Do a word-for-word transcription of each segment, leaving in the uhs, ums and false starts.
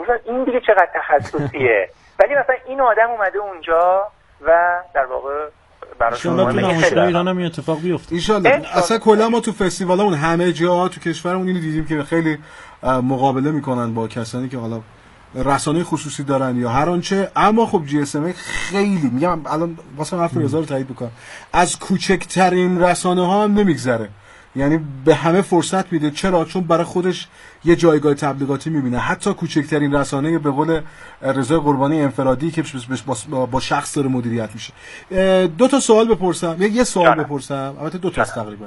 گفتم این دیگه چقدر تخصصیه. ولی مثلا این آدم اومده اونجا و در واقع براشون نمایشگاه ایران هم این اتفاق بیفته ان شاء الله. اصلا کلا ما تو فستیوالمون همه جا تو کشورمون اینو دیدیم که خیلی مقابله میکنن با کسانی که حالا رسانه خصوصی دارن یا هر آنچه، اما خب جی اس ام خیلی میگم الان واسه حرف رضا رو تایید بکنم از کوچکترین رسانه ها هم نمیگذره، یعنی به همه فرصت میده. چرا؟ چون برای خودش یه جایگاه تبلیغاتی میبینه. حتی کوچکترین رسانه به قول رضا قربانی انفرادی که با شخص داره مدیریت میشه. دو تا سوال بپرسم، یه سوال بپرسم، البته دو تا تقریبا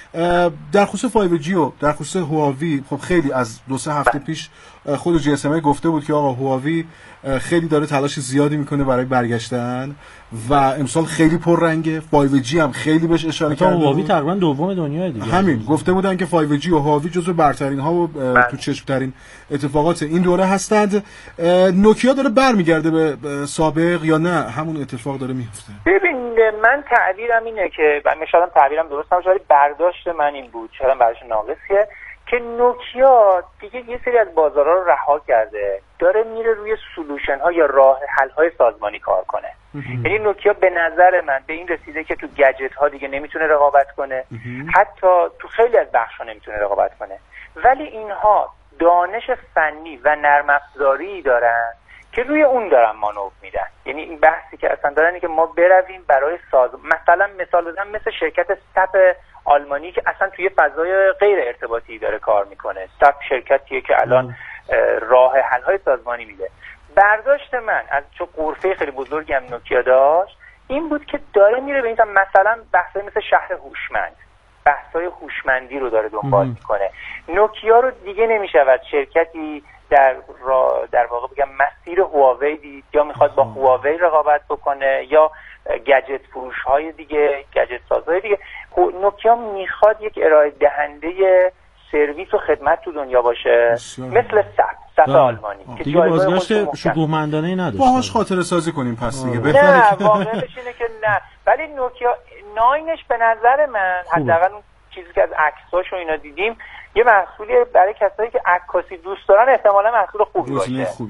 در خصوص فایو جی و در خصوص هواوی. خب خیلی از دو سه هفته پیش خود جی اس ام گفته بود که آقا هواوی خیلی داره تلاش زیادی میکنه برای برگشتن و امسال خیلی پررنگه. فایو جی هم خیلی بهش اشاره کرده. هواوی تقریبا دوم دنیای دیگه. همین گفته بودن که فایو جی و هواوی جزو برترین ها و تو چشمترین اتفاقات این دوره هستند. نوکیا داره برمیگرده به سابق یا نه همون اتفاق داره میفته؟ ببین من تعبیرم اینه که مثلا تعبیرم درست نباشه ولی برداشت من این بود، شاید برایش ناقصه، که نوکیا دیگه یه سری از بازارها رو رها کرده، داره میره روی سولوشن ها یا راه حل های سازمانی کار کنه. یعنی نوکیا به نظر من به این رسیده که تو گجت ها دیگه نمیتونه رقابت کنه، حتی تو خیلی از بخش ها نمیتونه رقابت کنه، ولی اینها دانش فنی و نرم افزاری دارن که روی اون دارن مانور میدن. یعنی این بحثی که اصلا دارن که ما برویم برای ساز مثلا مثال بزنم مثل شرکت استپ آلمانی که اصلا توی فضای غیر ارتباطی داره کار میکنه. استپ شرکتیه که الان راه حل های سازمانی میده. برداشت من از چون قرفه خیلی بزرگی هم نوکیا داشت این بود که داره میره به این مثلا بحثای مثل شهر هوشمند، بحثای هوشمندی رو داره دنبال میکنه. نوکیا رو دیگه نمیشود شرکتی در را در واقع بگم مسیر هواوی دید، یا میخواد با هواوی رقابت بکنه یا گجت فروش های دیگه، گجت سازهای دیگه. نوکیا میخواد یک ارائه دهنده سرویس و خدمت تو دنیا باشه مثل سپ سپ آلمانی که دیگه بازگشت شکوهمندانه نداشته. باهاش خاطره سازی کنیم پس دیگه بهتره. نه واقعیتش اینه که نه، ولی نوکیا ناینش به نظر من حداقل اون چیزی که از عکساش و اینا دیدیم یه محصولی برای کسایی که عکاسی دوست دارن احتمالاً محصول خوبی باشه.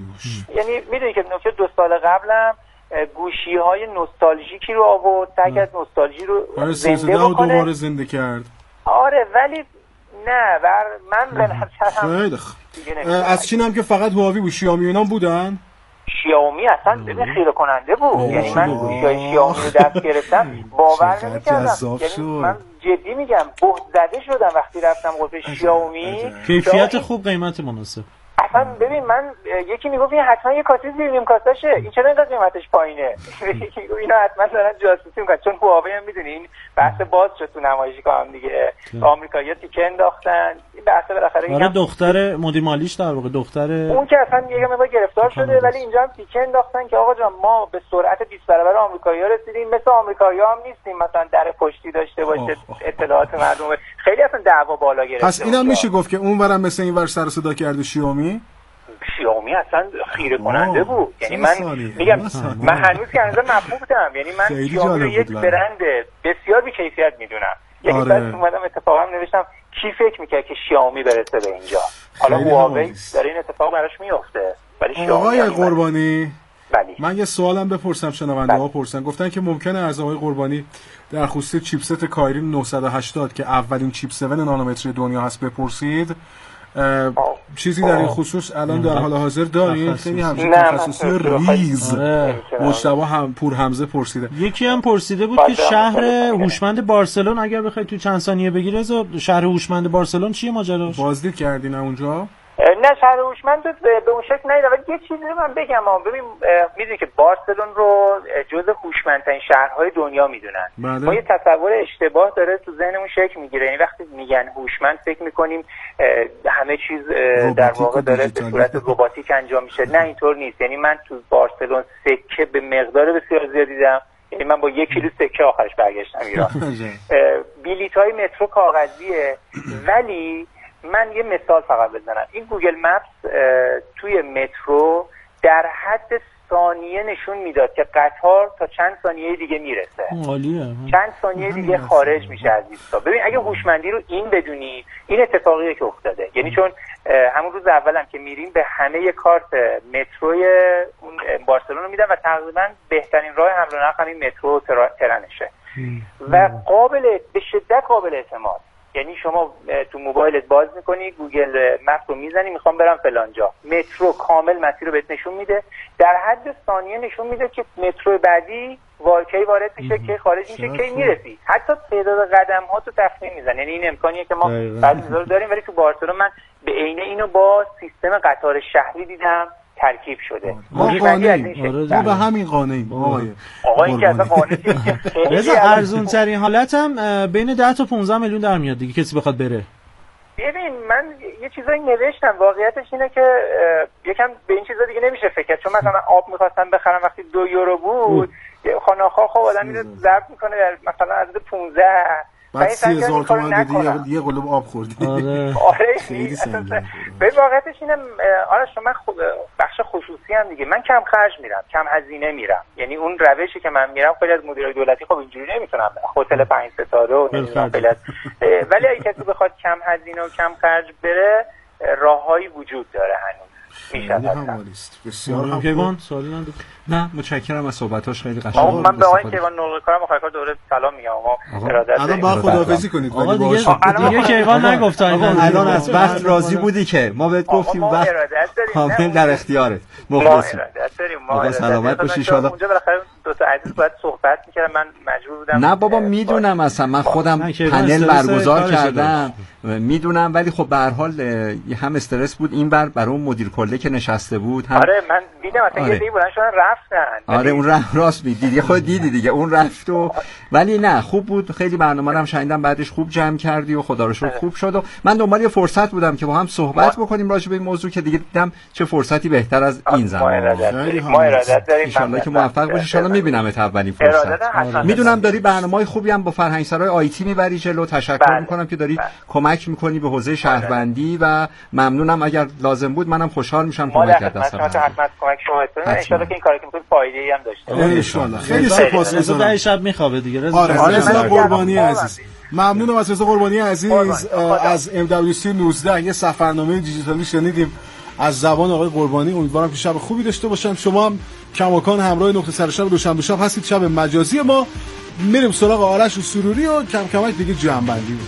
یعنی میدونی که نوکیا دو سال قبلم گوشی های نوستالژیکی رو آورد، سعی کرد نوستالژی رو زنده بکنه، دوباره زنده کرد. آره ولی نه بر من به نظرم از چین هم که فقط هواوی و شیائومی اینا بودن. شیائومی اصلا ببین خیره کننده بود. یعنی من گوشی‌های شیائومی رو دست گرفتم باور نمی‌کردم. یعنی من جدی میگم بهت زده شدم وقتی رفتم قطعه شیائومی. کیفیت خوب، قیمت مناسب. اصلا ببین من یکی میگفت این حتما یه کاسه زیر نیم کاسه‌شه، این چرا اینقدر قیمتش پایینه؟ اینا حتما دارن جاسوسی میکنن، چون هواوی هم میدونی این بحث باز شد تو نمایشگاه هم دیگه. آمریکایی‌ها تیکه انداختن این بحث بالاخره. آره دختر مدیر مالیش در واقع دختر اون که اصلا یه مقدار گرفتار شده، ولی اینجا هم تیکه انداختن که آقا جان ما به سرعت بیست برابر آمریکایی‌ها رسیدیم، مثل آمریکایی‌ها هم نیستیم مثلا در پشتی داشته باشه اطلاعات مردم. خیلی اصلا دعوا بالا گرفته. پس اینم میشه گفت که اونورم مثل اینور سر صدا کرده شیائومی. شیائومی اصلا خیره کننده بود. یعنی من میگم من هنوز که هنوز مبهوت بودم. یعنی من شیائومی رو یک برند بسیار بی کیفیت میدونم. یعنی بعد اومدم اتفاقا نوشتم کی فکر میکرد که شیائومی برسه به اینجا. حالا هواوی داره این اتفاق براش میفته ولی شیائومی. آقای قربانی بلی. من یه سوالم بپرسم، شنونده ها پرسن، گفتن که ممکنه از آقای قربانی در خصوص چیپست کایرین نهصد و هشتاد که اولین چیپ هفت نانومتری دنیا هست بپرسید. چیزی در این خصوص الان در حال حاضر دارین؟ خیلی همچین تخصصی ریز مجتبی هم پور حمزه پرسیده. یکی هم پرسیده بود که شهر هوشمند بارسلون اگر بخوای تو چند ثانیه بگی رضا، شهر هوشمند بارسلون چیه ماجراش؟ بازدید کردین اونجا؟ نه شهر هوشمند به اون شکل نیست، ولی یه چیزی رو من بگم. ببین میدونی که بارسلون رو جزو هوشمندترین شهرهای دنیا میدونن. ما یه تصور اشتباه داره تو ذهنمون شکل میگیره، یعنی وقتی میگن هوشمند فکر میکنیم همه چیز در واقع داره به صورت رباتیک انجام میشه. نه اینطور نیست. یعنی من تو بارسلون سکه به مقدار بسیار زیادی دیدم. یعنی من با یک کیلو سکه آخرش برگشتم ایران. بلیط‌های مترو کاغذیه، ولی من یه مثال فقط بزنم. این گوگل مپس توی مترو در حد ثانیه نشون میداد که قطار تا چند ثانیه دیگه میرسه، عالیه، چند ثانیه دیگه خارج میشه از ایستگاه. ببین اگه هوشمندی رو این بدونی، این اتفاقیه که افتاده. یعنی چون همون روز اولم که میریم به همه کارت متروی اون بارسلون میدن و تقریبا بهترین راه حمل و نقل همین مترو و ترنشه و قابل به شدت قابل اعتماد. یعنی شما تو موبایلت باز میکنی، گوگل مپ رو میزنی، میخوام برم فلان جا، مترو کامل مسیر رو بهت نشون میده، در حد ثانیه نشون میده که مترو بعدی کی وارد میشه، کی خارج میشه، کی میرسی. حتی تعداد قدم ها تو تخمین میزنه. یعنی این امکانیه که ما بعضی چیزا رو داریم ولی تو بارسلون من به عینه اینو با سیستم قطار شهری دیدم ترکیب شده. ما قانعیم، ما به همین قانعیم. آقای آقا این که اصلا قانعیم رضا ارزون ترین حالت هم بین ده تا پانزده میلیون در میاد دیگه کسی بخواد بره. ببین من یه چیزایی نوشتم، واقعیتش اینه که یکم به این چیزا دیگه نمیشه فکر کرد. چون مثلا من آب می‌خواستم بخرم وقتی دو یورو بود، خانه‌ها خب آدم اینو ضرب میکنه در مثلا از پانزده بعد سی هزار تومن دیدی یه قلوب آب خوردی. آره آره خیلی سنگینه. به واقعیتش اینه آره شما من بخش خصوصی هم دیگه من کم خرج میرم، کم هزینه میرم. یعنی اون روشی که من میرم خیلی از مدیرای دولتی خب اینجوری نمیتونم، هتل پنج ستاره و نمیدونم خیلی از، ولی اگه کسی بخواد کم هزینه و کم خرج بره راههایی وجود داره هنوز. میشه بسیار کیوان سوالی نداره؟ نه متشکرم از صحبتاش، خیلی قشنگ بود. من به آقای کیوان نورکارم آخر دوره سلام میگم. ما ارادت الان با خداحافظی کنید. آقا دیگه دیگه کیوان نگفت الان از وقت راضی بودی که ما بهت گفتیم وقت کامل در اختیارت. مخلصیم. ما سلامت باشی ان شاء الله. اونجا بالاخره دو تا عزیز باید صحبت می‌کردم، من مجبور بودم. نه بابا میدونم، اصلا من خودم پنل برگزار کردم میدونم، ولی خب به هر حال هم استرس بود این بر برای اون مدیر کله که نشسته بود. آره من دیدم اصلا یه دی بودن شدن رفتن. آره اون رفت، راست میدیدی خود دیدی دیگه اون رفت و ولی نه خوب بود، خیلی برنامه رو هم شنیدم، بعدش خوب جمع کردی و خدا رو شکر خوب شد و من دنبال یه فرصت بودم که با هم صحبت بکنیم راجع به این موضوع که دیگه دیدم چه فرصتی بهتر از این زمان. ما ارادت داریم، ان شاءالله که موفق باشی. ان شاءالله میبینمت اولین فرصت. میدونم داری برنامه‌های خوبی هم با فرهنگسرای آیتی میبری جلو، تشکر میکنم که داری کمک میکنی به حوزه شهروندی و ممنونم. اگر لازم بود منم خوشحال میشم کمک کردم. حتما حتما کمک شما هستم. ان شاءالله که این کاری که میکنید فایده‌ای هم داشته باشه. ان شاءالله. خیلی سپاسگزارم. رضا شب میخوابه دیگه. رضا رضا قربانی عزیز، ممنونم از رضا قربانی عزیز از ام دبلیو سی نوزده. یه سفرنامه دیجیتالی شنیدیم از زبان آقای قربانی. امیدوارم که شب خوبی داشته باشن. شما هم کماکان همراه نقطه سر شب دوشنبه شب هستید. شب مجازی ما میریم سراغ آرش و سروری و کم کمک دیگه جمع بندی.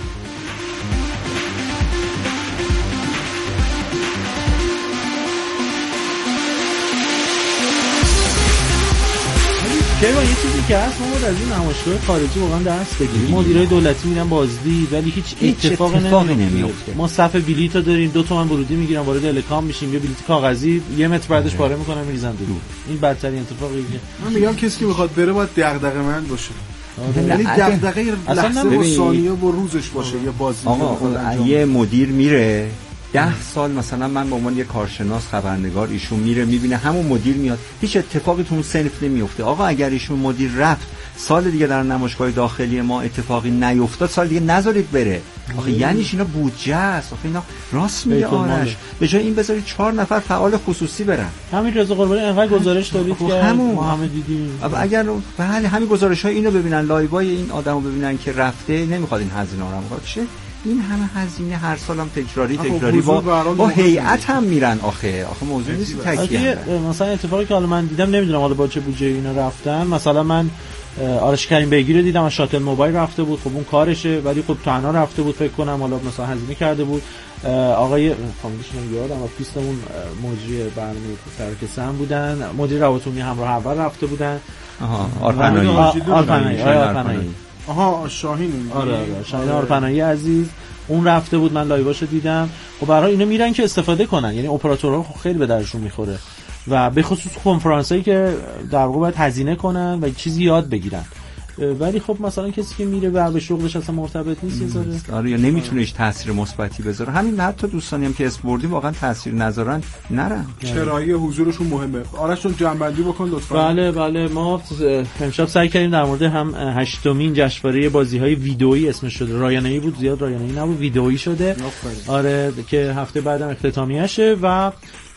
کیوان یه چیزی که هست ما باید از این نمایشگاه خارجی واقعا درس بگیریم. مدیرای دولتی میرن بازدید ولی هیچ اتفاقی نمیفته. ما صف بلیط داریم، دو تومن ورودی میگیرن، وارد الکام میشیم، یه بلیط کاغذی یه متر بعدش پاره میکنن میریزن دور. این بدترین اتفاقیه که من میگم کسی که میخواد بره باید دغدغه‌مند باشه. یعنی دغدغه لحظه و ثانیه و روزش باشه. یه بازی آقا یه مدیر میره ده سال مثلا من به عنوان یه کارشناس خبرنگار ایشون میره میبینه همون مدیر میاد، هیچ اتفاقی تو اون صنف نمیفته. آقا اگر ایشون مدیر رفت سال دیگه در نمایشگاه داخلی ما اتفاقی نیفتاد سال دیگه نذارید بره. آخه یعنی اینا بودجه است. آخه اینا راست میگه آرش، به جای این بذارید چهار نفر فعال خصوصی برن. همین رضا قربانی انقدر گزارش دادید که همون ما همه دیدیم. اگر بله همین گزارش‌های اینو ببینن، لایوهای این آدمو ببینن که رفته نمیخواد این هزینه رو میخواد چه این همه هزینه هر سالم تکراری تکراری با با هیئت هم میرن. آخه آخه موضوع نیست تکیه. مثلا اتفاقی که حالا من دیدم نمیدونم حالا با چه بودجه اینا رفتن، مثلا من آرش کریم بیگی رو دیدم از شاتل موبایل رفته بود، خب اون کارشه ولی خب تنها رفته بود فکر کنم، حالا مثلا هزینه کرده بود. آقای فامیلش نمیادم و پیستمون مجری برنامه ترکسن بودن، مدیر روابط همراه اول رفته بودن. آها آرپنایی آرپنایی آرپنایی آها شاهین. آره آره شاهین آرپنایی عزیز اون رفته بود، من لایواشو دیدم. خب برای اینا میرن که استفاده کنن، یعنی اپراتورها خیلی به درشون میخوره و به خصوص کنفرانسایی که در واقع باید هزینه کنن و چیزی یاد بگیرن. ولی خب مثلا کسی که میره و به شغلش اصلا مرتبط نیست یه ذره آره یا نمیتونه هیچ تاثیر مثبتی بذاره. همین حتی دوستانی هم که اسم بردیم واقعا تاثیر نذارن نرن. چرایی حضورشون مهمه. آرشون جنبندی بکن لطفا. بله بله ما امشب سعی کردیم در مورد هم هشتمین جشنواره بازی‌های ویدئویی اسمش شده، رایانه‌ای بود زیاد رایانه‌ای نبود، ویدئویی شده. آره که هفته بعدم اختتامیه‌شه و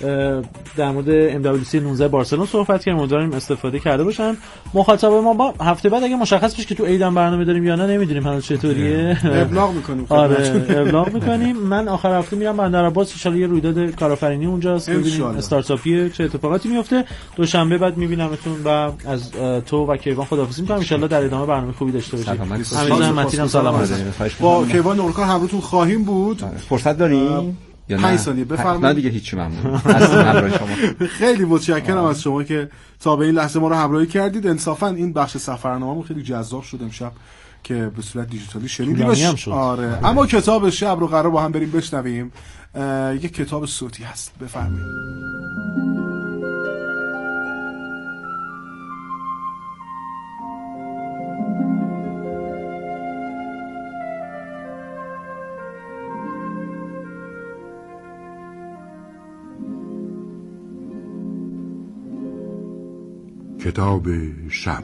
در مورد ام دبلیو سی نوزده بارسلون صحبت کردیم، امیدواریم استفاده کرده باشن. مخاطب ما با هفته بعد اگه مشخص بشه که تو عیدم برنامه داریم یا نه نمیدونیم هنوز چطوریه، ابلاغ میکنیم. آره ابلاغ میکنیم. من آخر هفته میرم بندر عباس، ان شاء الله یه رویداد کارآفرینی اونجاست، ببینیم استارتاپی چه اتفاقاتی میفته. دوشنبه بعد میبینمتون و از تو و کیوان خداحافظی میکنم. ان شاء الله در ادامه برنامه خوبی داشته باشیم. همیشه متینم سلام علیکم. با کیوان نورکار همراهتون خواهیم بود. فرصت داریم یا نه؟ پنج ثانیه بفرمایید. نه دیگه هیچ ممنون از همراهی شما. خیلی متشکرم از شما که تا به این لحظه ما رو همراهی کردید. انصافا این بخش سفرنامه‌مون خیلی جذاب شد امشب که به صورت دیجیتالی شنیدیمش. آره اما کتاب شب رو قرار با هم بریم بشنویم. یک کتاب صوتی هست، بفرمایید. کتاب شب.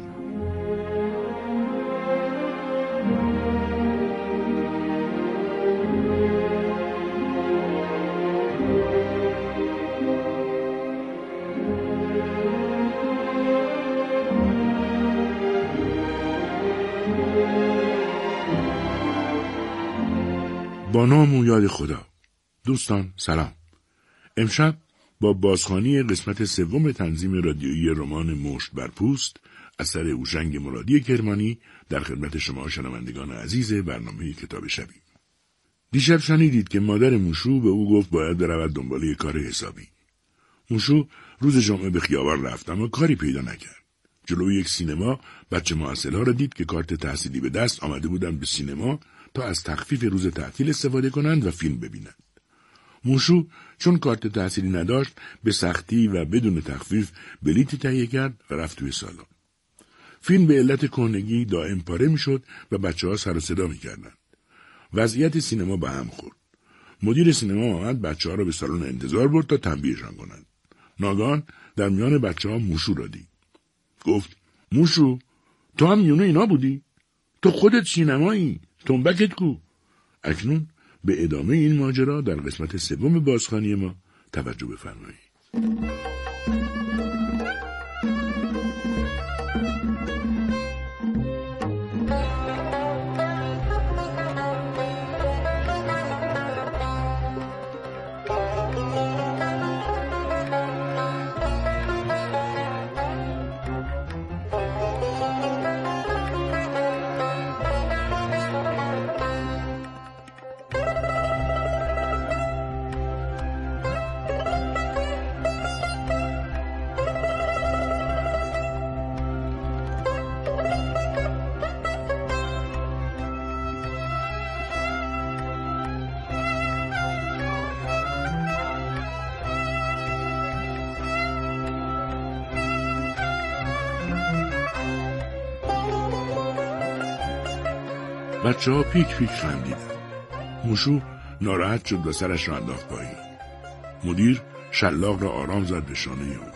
با نام و یاد خدا. دوستان سلام. امشب با بازخوانی قسمت سوم تنظیم رادیویی رمان مشت بر پوست اثر هوشنگ مرادی کرمانی در خدمت شما شنوندگان عزیز برنامه کتاب شبی. دیشب شنیدید که مادر موشو به او گفت باید برود دنبال یک کار حسابی. موشو روز جمعه به خیابان رفت اما کاری پیدا نکرد. جلوی یک سینما بچه معسل‌ها را دید که کارت تحصیلی به دست آمده بودند به سینما تا از تخفیف روز تعطیل استفاده کنند و فیلم ببینند. موشو چون کارت تحصیلی نداشت به سختی و بدون تخفیف بلیطی تهیه کرد و رفت توی سالن. فیلم به علت کهنگی دائم پاره میشد و بچه‌ها سر و صدا می‌کردند. وضعیت سینما به هم خورد. مدیر سینما آمد بچه‌ها را به سالن انتظار برد تا تنبیهشان کنند. ناگهان در میان بچه‌ها موشو را دید. گفت: موشو، تو هم میونه اینا بودی؟ تو خودت سینمایی، تنبکت کو؟ اکنون به ادامه این ماجرا در قسمت سوم بازخوانی ما توجه بفرمایید. بچه ها پیک پیک خندیدن. موشو ناراحت شد و سرش را انداخت پایین. مدیر شلاق را آرام زد به شانه او.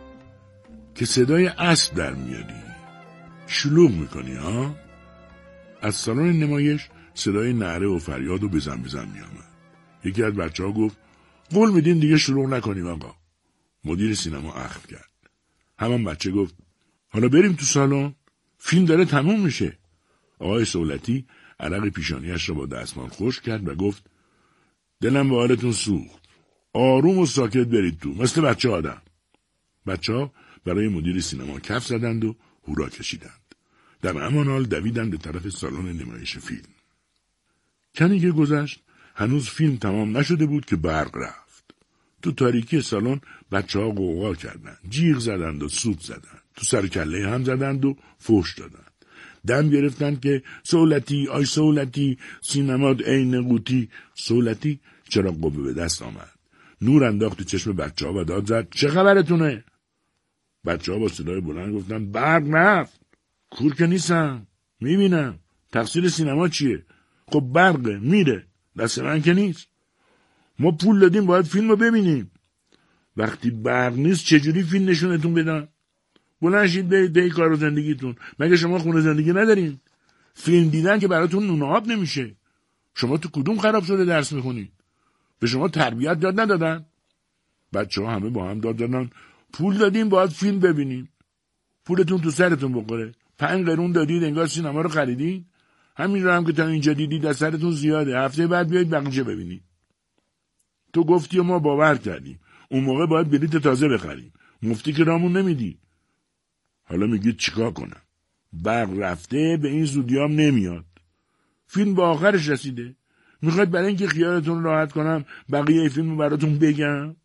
که صدای اسب در میاری؟ شلوغ میکنی ها؟ از سالن نمایش صدای نعره و فریاد و بزن بزن میامد. یکی از بچه ها گفت: قول میدین دیگه شلوغ نکنیم آقا. مدیر سینما اخم کرد. همان بچه گفت: حالا بریم تو سالن؟ فیلم داره تموم میشه. آقای سولتی عرق پیشانیش را با دستمال خشک کرد و گفت: دلم به حالتون سوخت. آروم و ساکت برید تو، مثل بچه آدم. بچه ها برای مدیر سینما کف زدند و هورا کشیدند. در همان حال دویدند به طرف سالن نمایش فیلم. کمی که گذشت هنوز فیلم تمام نشده بود که برق رفت. تو تاریکی سالن بچه ها غوغا کردند، جیغ زدند و سوت زدند، تو سر کله هم زدند و فحش دادند. دم گرفتند که سولتی، آی سولتی، سینماد عین قوطی. سولتی چراغ قوه به دست آمد. نور انداخت تو چشم بچه ها و داد زد: چه خبرتونه؟ بچه ها با صدای بلند گفتن: برق رفت. کور که نیستم، میبینم. تقصیر سینما چیه؟ خب برقه، میره، دست من که نیست. ما پول دادیم باید فیلم رو ببینیم. وقتی برق نیست چجوری فیلم نشونتون بدن؟ بلند شید برید به کار و زندگیتون. مگه شما خونه زندگی ندارین؟ فیلم دیدن که براتون نون آب نمیشه. شما تو کدوم خراب شده درس میخونید؟ به شما تربیت یاد ندادن؟ بچه ها همه با هم داد زدن پول دادیم باید فیلم ببینیم. پولتون تو سرتون بخوره. پنج قرون دادید انگار سینما رو خریدین. همین رو هم که تا اینجا دیدید از سرتون زیاده. هفته بعد بیایید بقیه ببینید. تو گفتی و ما باور کردیم. اون موقع باید بلیت تازه بخریم. مفتی که رامون نمیدی. حالا میگید چیکار کنم؟ برق رفته، به این زودیام نمیاد. فیلم با آخرش رسیده. میخواید برای اینکه خیالتون راحت کنم بقیه فیلم رو براتون بگم؟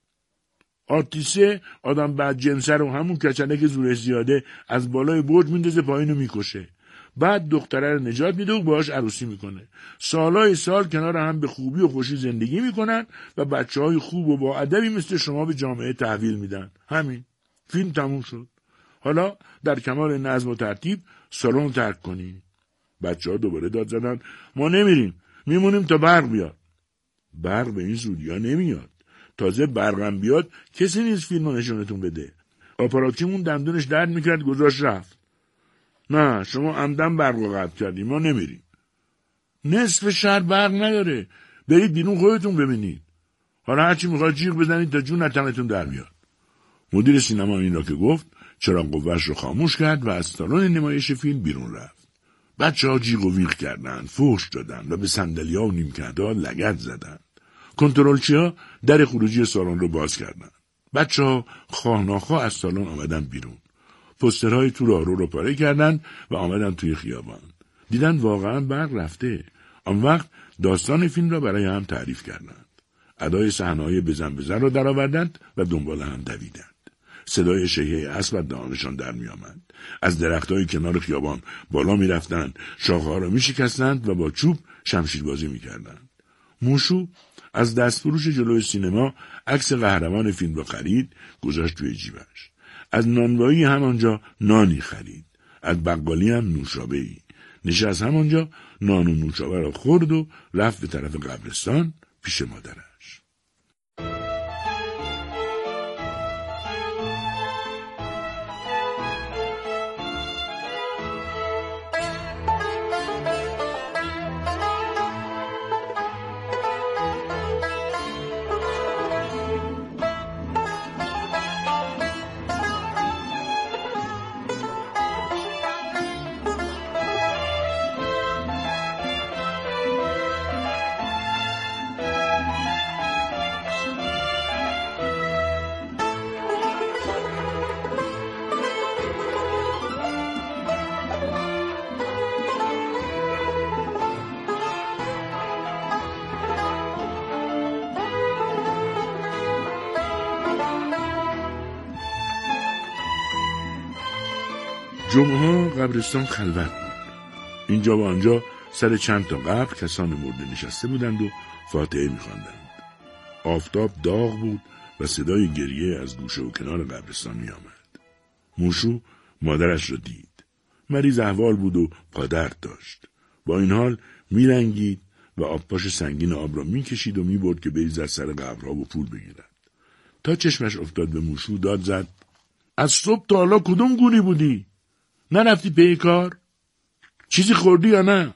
آرتیسه آدم بعد جنسه رو همون کچله که زورش زیاده از بالای برج میندازه پایینو میکشه. بعد دختره رو نجات میده و باهاش عروسی میکنه. سالای سال کنار هم به خوبی و خوشی زندگی میکنن و بچهای خوب و با ادبی مثل شما به جامعه تحویل میدن. همین. فیلم تموم شد. حالا در کمال نظم و ترتیب سالن ترک کنی. بچه‌ها دوباره داد زدن ما نمیریم. میمونیم تا برق بیاد. برق به این زودیا نمیاد. تازه برقم بیاد کسی نیست فیلمو نشونتون بده. آپاراتیمون دندونش درد میکرد گذاشت رفت. نه شما عمدن برق رو قطع کردیم ما نمیریم. نصف شهر برق نداره. برید بیرون خودتون ببینید. حالا هرچی میخواد جیغ بزنید تا جون تنتون در بیاد. مدیر سینما این را که گفت چراغ قوه‌اش رو خاموش کرد و از سالن نمایش فیلم بیرون رفت. بچه‌ها جیغ و ویغ کردند، فحش دادند و به صندلی‌ها و نیمکت‌ها لگد زدند. کنترلچی‌ها در خروجی سالن رو باز کردند. بچه‌ها خواه ناخواه از سالن آمدن بیرون. پوسترهای تو راهرو رو پاره کردند و آمدن توی خیابان. دیدن واقعا برق رفته. آن وقت داستان فیلم را برای هم تعریف کردند. ادای صحنه‌های بزن بزن را درآوردند و دنبال هم دویدند. صدای شیهه اسب از دهانشان در می آمد. از درختهای کنار خیابان بالا می رفتند، شاخه‌ها را می شکستند و با چوب شمشیربازی می کردند. موشو از دستفروش جلوی سینما عکس قهرمان فیلم را خرید، گذاشت توی جیبش. از نانوایی همانجا نانی خرید. از بقالی هم نوشابه‌ای. نشست همانجا نان و نوشابه را خورد و رفت به طرف قبرستان پیش مادرش. جمعه ها قبرستان خلوت بود. اینجا و آنجا سر چند تا قبر کسان مرده نشسته بودند و فاتحه می‌خواندند. آفتاب داغ بود و صدای گریه از گوشه و کنار قبرستان می‌آمد. موشو مادرش را دید. مریض احوال بود و پادرد داشت. با این حال می‌لنگید و آبپاش سنگین آب را می‌کشید و می‌برد که بریزد سر قبرها و پول بگیرد. تا چشمش افتاد به موشو داد زد از صبح تا حالا کدوم گونی بودی؟ نرفتی پی کار؟ چیزی خوردی یا نه؟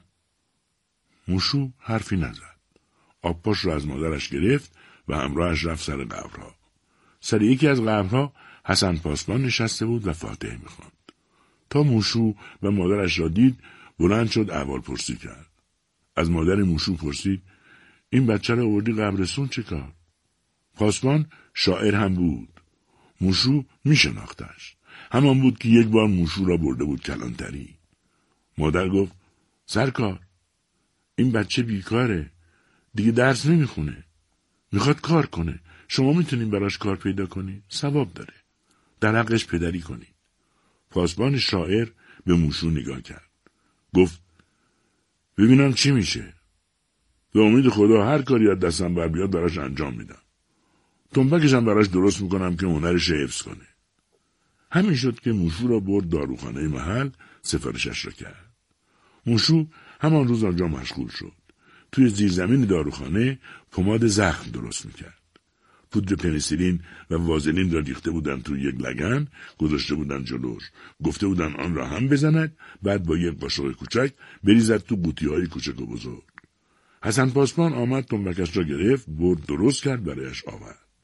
موشو حرفی نزد. آبپاش را از مادرش گرفت و همراهش رفت سر قبرها. سر یکی از قبرها حسن پاسبان نشسته بود و فاتحه می‌خواند. تا موشو و مادرش را دید بلند شد احوال پرسی کرد. از مادر موشو پرسید این بچه را آوردی قبرستون چه کار؟ پاسبان شاعر هم بود. موشو میشناختش. همان بود که یک بار موشو را برده بود کلانتری. مادر گفت سرکار این بچه بیکاره، دیگه درس نمیخونه، میخواد کار کنه، شما میتونین براش کار پیدا کنی، ثواب داره، در حقش پدری کنی. پاسبان شاعر به موشو نگاه کرد. گفت ببینم چی میشه. به امید خدا هر کاری از دستم بر بیاد براش انجام میدم. تنبکشم براش درست میکنم که هنرش حفظ کنه. همین شد که موشو را برد داروخانه محل سفارشش را کرد. موشو همان روز آنجا مشغول شد. توی زیرزمین داروخانه پماد زخم درست میکرد. پودر پنیسیلین و وازلین را ریخته بودن توی یک لگن، گذاشته بودن جلوش. گفته بودن آن را هم بزند، بعد با یک قاشق کوچک بریزد تو قوطی‌های کوچک و بزرگ. حسن پاسبان آمد تنبکش را گرفت، برد درست کرد برایش آورد.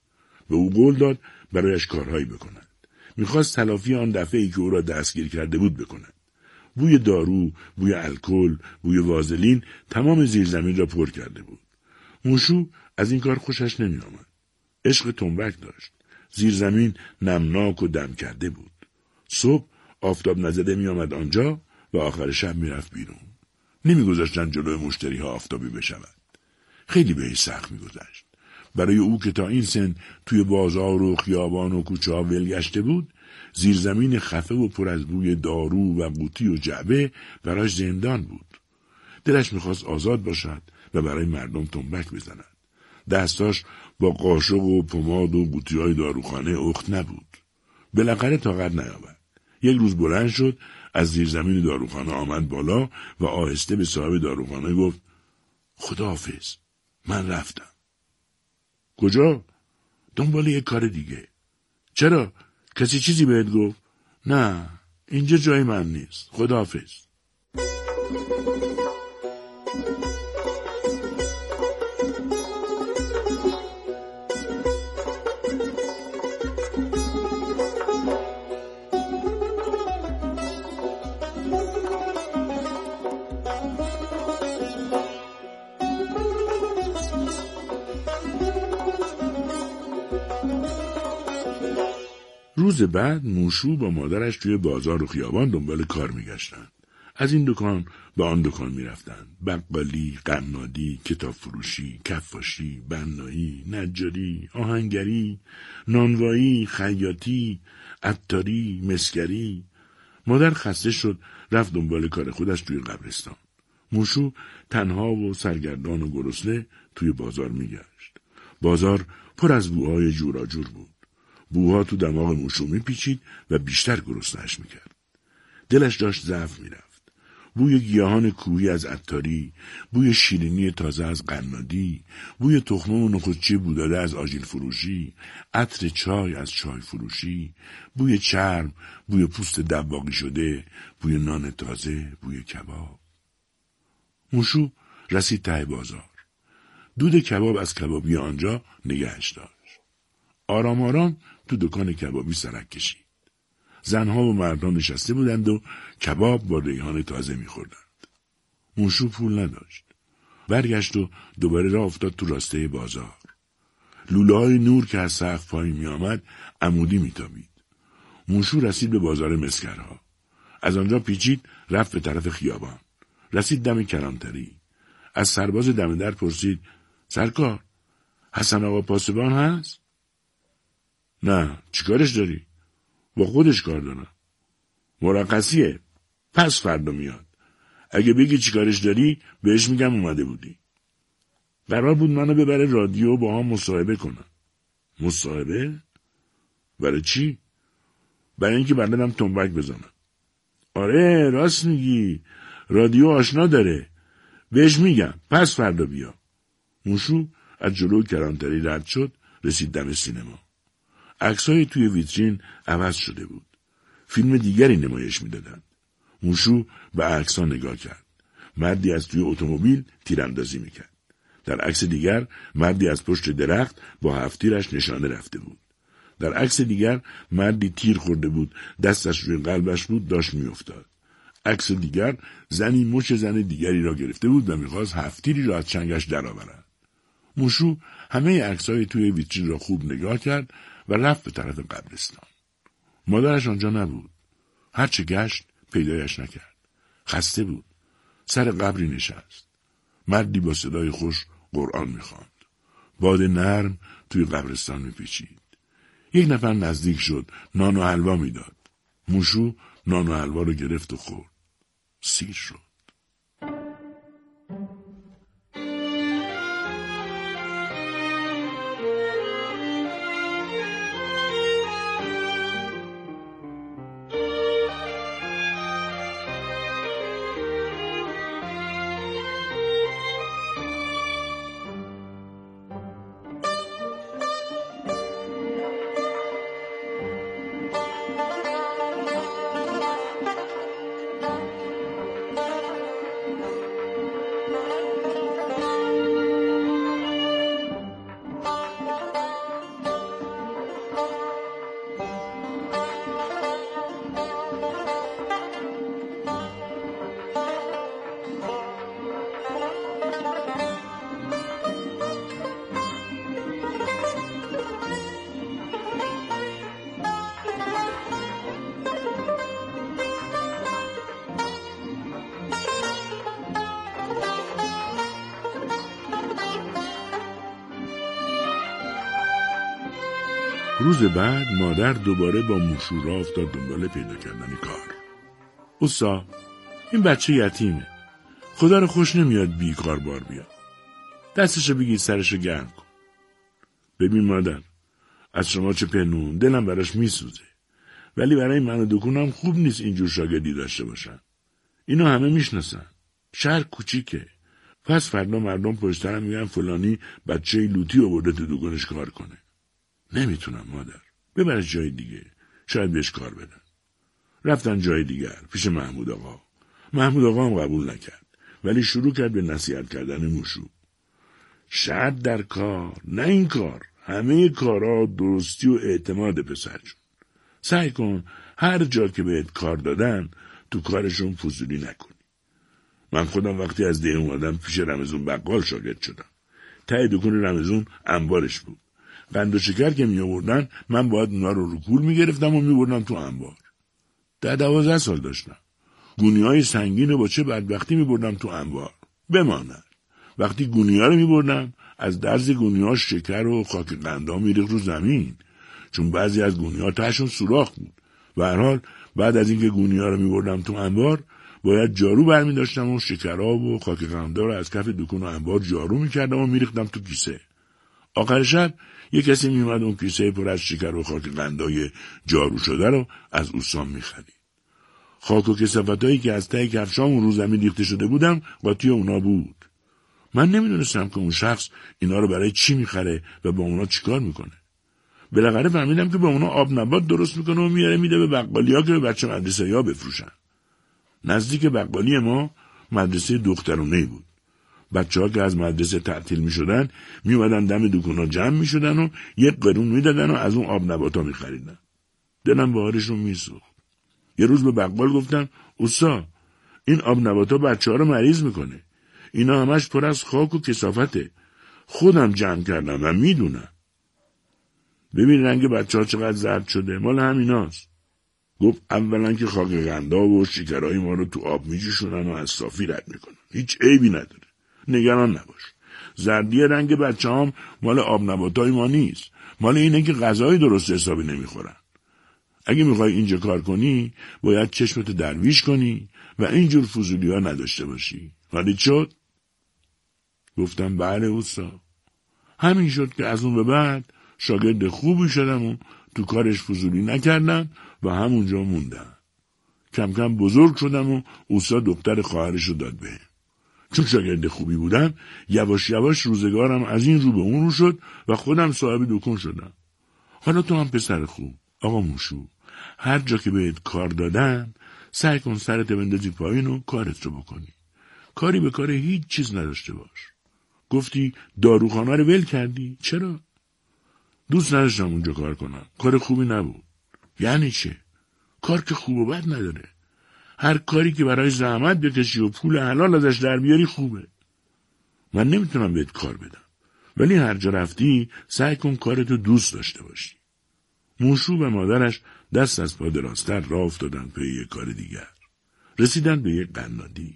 به او قول داد برایش کارهایی بکند. میخواست تلافی آن دفعه‌ای که او را دستگیر کرده بود بکند. بوی دارو، بوی الکل، بوی وازلین تمام زیرزمین را پر کرده بود. موشو از این کار خوشش نمی آمد. عشق تنبک داشت. زیرزمین نمناک و دم کرده بود. صبح آفتاب نزده می آمد آنجا و آخر شب می رفت بیرون. نمی گذاشتن جلوی مشتری ها آفتابی بشود. خیلی بهش سخت می گذشت. برای او که تا این سن توی بازار و خیابان و کوچه ها ولگشته بود، زیرزمین خفه و پر از بوی دارو و قوطی و جعبه براش زندان بود. دلش میخواست آزاد باشد و برای مردم تنبک بزند. دستاش با قاشق و پماد و قوطی‌های داروخانه اخت نبود. بالاخره طاقت نیاورد. یک روز بلند شد، از زیرزمین داروخانه آمد بالا و آهسته به صاحب داروخانه گفت: خداحافظ، من رفتم. کجا؟ دنبال یک کار دیگه. چرا؟ کسی چیزی بهت گفت؟ نه، اینجا جای من نیست. خداحافظ. روز بعد موشو با مادرش توی بازار و خیابان دنبال کار میگشتن. از این دکان به آن دکان میرفتن. بقالی، قنادی، کتاب فروشی، کفاشی، بنایی، نجاری، آهنگری، نانوایی، خیاطی، عطاری، مسگری. مادر خسته شد، رفت دنبال کار خودش توی قبرستان. موشو تنها و سرگردان و گرسنه توی بازار میگشت. بازار پر از بوهای جوراجور بود. بوها تو دماغ موشو میپیچید و بیشتر گرسنه‌اش میکرد. دلش داشت ضعف میرفت. بوی گیاهان کوهی از عطاری، بوی شیرینی تازه از قنادی، بوی تخمه و نخودچی بوداده از آجیل فروشی، عطر چای از چای فروشی، بوی چرم، بوی پوست دباغی شده، بوی نان تازه، بوی کباب. موشو رسید ته بازار. دود کباب از کبابی آنجا نگهش داشت. آرام آرام تو دکان کبابی سرک کشید. زنها و مردان نشسته بودند و کباب با ریحان تازه می‌خوردند. موشو پول نداشت. برگشت و دوباره راه افتاد تو راسته بازار. لوله‌های نور که از سقف پایین می‌آمد عمودی می‌تابید. موشو رسید به بازار مسگرها. از آنجا پیچید رفت به طرف خیابان. رسید دم کلانتری. از سرباز دم در پرسید: سرکار، حسن آقا پاسبان هست؟ نه، چیکارش داری؟ با خودش کار دارم. مرخصیه، پس فردا میاد. اگه بگی چیکارش داری بهش میگم اومده بودی. قرار بود منو ببره رادیو با هم مصاحبه کنم. مصاحبه؟ برای چی؟ برای اینکه بلدم تنبک بزنم. آره راست میگی، رادیو آشنا داره. بهش میگم پس فردا بیا. موشو از جلو کلانتری رد شد، رسید دم سینما. عکسای توی ویترین عوض شده بود. فیلم دیگری نمایش میدادند. موشو به عکس‌ها نگاه کرد. مردی از توی اتومبیل تیراندازی میکرد. در عکس دیگر مردی از پشت درخت با هفتیرش نشانه رفته بود. در عکس دیگر مردی تیر خورده بود، دستش روی قلبش بود، داشت میافتاد. عکس دیگر زنی مچ زن دیگری را گرفته بود و میخواست هفتیری را از چنگش درآورد. موشو همه عکس‌های توی ویترین را خوب نگاه کرد و رفت به طرف قبرستان. مادرش آنجا نبود. هرچه گشت پیدایش نکرد. خسته بود. سر قبری نشست. مردی با صدای خوش قرآن میخواند. باد نرم توی قبرستان میپیچید. یک نفر نزدیک شد، نان و حلوا میداد. موشو نان و حلوا رو گرفت و خورد. سیر شد. روز بعد مادر دوباره با موشو راه افتاد دنبال پیدا کردن کار. اوسا، این بچه یتیمه. خدا رو خوش نمیاد بیکار بار بیاد. دستشو بگیر سرشو گرم کن. ببین مادر، از شما چه پنون، دلم براش میسوزه. ولی برای من و دکونم خوب نیست اینجور شاگردی داشته باشن. اینو همه میشناسن. شهر کوچیکه. پس فردا مردم پشترم میگن فلانی بچه لوتی آورده تو دکونش کار کنه. نمیتونم مادر. ببرش جای دیگه. شاید بهش کار بدن. رفتن جای دیگر پیش محمود آقا. محمود آقا هم قبول نکرد. ولی شروع کرد به نصیحت کردن موشو. شرط در کار، نه این کار. همه کارا درستی و اعتماد پسر جون. سعی کن هر جا که بهت کار دادن تو کارشون فضولی نکنی. من خودم وقتی از ده اومدم پیش رمزون بقال شاگرد شدم. ته دکون رمزون انبارش بود. قند و شکر که می آوردن من باید اونا رو رو پول می گرفتم و می بردم تو انبار. ده دوازده سال داشتم. گونی های سنگین رو با چه بدبختی می بردم تو انبار. بماند. وقتی گونی ها رو می بردم از درز گونی ها شکر و خاک قنده ها می ریخت رو زمین. چون بعضی از گونی ها تهشون سوراخ بود. به هر حال بعد از اینکه گونی ها رو می بردم تو انبار باید جارو برمی داشتم و شکرها و خاک قنده رو از کف دکون و انبار جارو می کردم و می ریختم تو کیسه. آخر شب یک کسی می اومد اون کیسه پر از شکر و خاک قندای جارو شده رو از اوسام می خرید. خاک و کثافتایی که از ته کفشام رو زمین ریخته شده بودم قاطی اونا بود. من نمیدونستم که اون شخص اینا رو برای چی میخره و با اونا چیکار میکنه. بالاخره فهمیدم که با اونا آب نبات درست میکنه و میاره میده به بقالیا که به بچه مدرسه ها بفروشن. نزدیک بقالی ما مدرسه دخترونه بود. بچه ها که از مدرسه تعطیل میشدن میومدن دم دکونا جمع میشدن و یک قرون میدادن و از اون آب نباتا میخریدن. دلم بهارشون میسوخت. یه روز به بقال گفتم اوسا، این آب نباتا بچه ها رو مریض میکنه. اینا همش پر از خاک و کثافته. خودم جمع کردم و میدونم. ببین رنگ بچه ها چقدر زرد شده. مال همیناست. گفت اولا که خاک قندا و شکرهای ما رو تو آب میجوشونن و از صافی رد میکنن. هیچ عیبی نداره. نگران نباش. زردی رنگ بچه هم مال آب نباتای ما نیست. مال اینه که غذای درست حسابی نمیخورن. اگه میخوای اینجا کار کنی باید چشمتو درویش کنی و اینجور فضولی ها نداشته باشی. حالی شد؟ گفتم بله اوستا. همین شد که از اون به بعد شاگرد خوبی شدم و تو کارش فضولی نکردم و همونجا موندم. کم کم بزرگ شدم و اوستا دختر خواهرشو داد بهم. چون شاگرد خوبی بودم یواش یواش روزگارم از این رو به اون رو شد و خودم صاحب دکون شدم. حالا تو هم پسر خوب آقا موشو، هر جا که بهت کار دادن سعی کن سرت بندازی پایین و کارت رو بکنی. کاری به کار هیچ چیز نداشته باش. گفتی داروخانه رو ول کردی؟ چرا؟ دوست نداشتم اونجا کار کنم. کار خوبی نبود. یعنی چه؟ کار که خوب و بد نداره. هر کاری که برای زحمت بکشی و پول حلال ازش در بیاری خوبه. من نمیتونم بهت کار بدم. ولی هر جا رفتی سعی کن کارتو دوست داشته باشی. موشو به مادرش دست از پا دراستر راه افتادن پی یک کار دیگر. رسیدن به یک قنادی.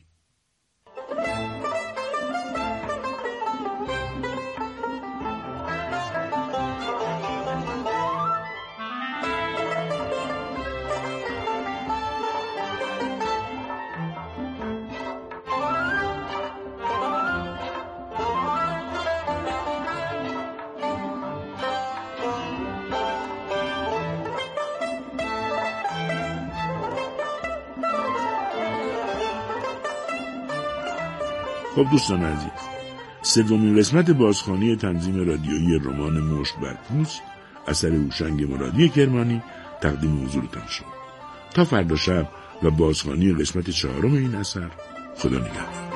خب دوستان عزیز، سومین قسمت بازخوانی تنظیم رادیویی رمان مشت بر پوست اثر هوشنگ مرادی کرمانی تقدیم حضورتان شد. تا فردا شب و بازخوانی قسمت چهارم این اثر، خدا نگهدار.